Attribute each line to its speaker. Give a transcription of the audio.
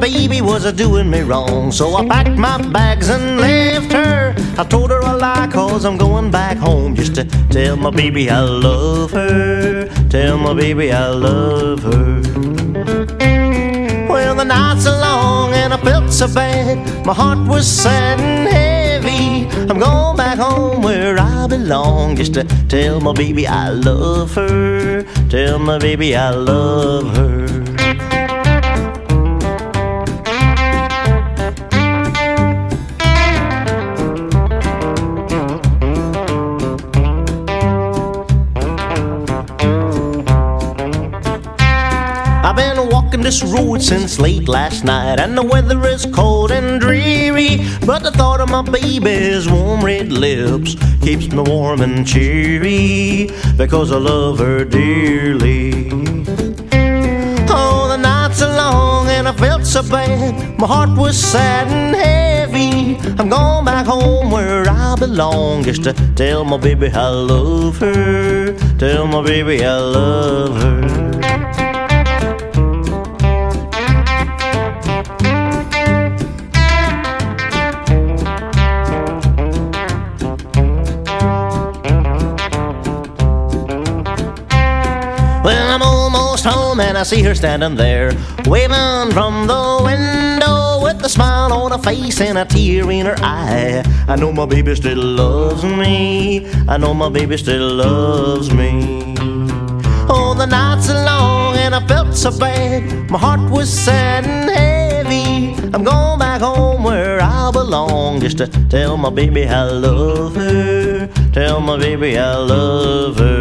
Speaker 1: baby was doing me wrong. So I packed my bags and left her. I told her I lie, cause I'm going back home, just to tell my baby I love her. Tell my baby I love her. Well, the nights are long and I felt so bad. My heart was sad and heavy. I'm going back home where I belong, just to tell my baby I love her. Tell my baby I love her. I've been walking this road since late last night, and the weather is cold and dreary, but the thought of my baby's warm red lips keeps me warm and cheery, because I love her dearly. Oh, the nights are long and I felt so bad. My heart was sad and heavy. I'm going back home where I belong, just to tell my baby I love her. Tell my baby I love her. Well, I'm almost home and I see her standing there, waving from the window with a smile on her face and a tear in her eye. I know my baby still loves me. I know my baby still loves me. Oh, the nights are long and I felt so bad. My heart was sad and heavy. I'm going back home where I belong, just to tell my baby I love her. Tell my baby I love her.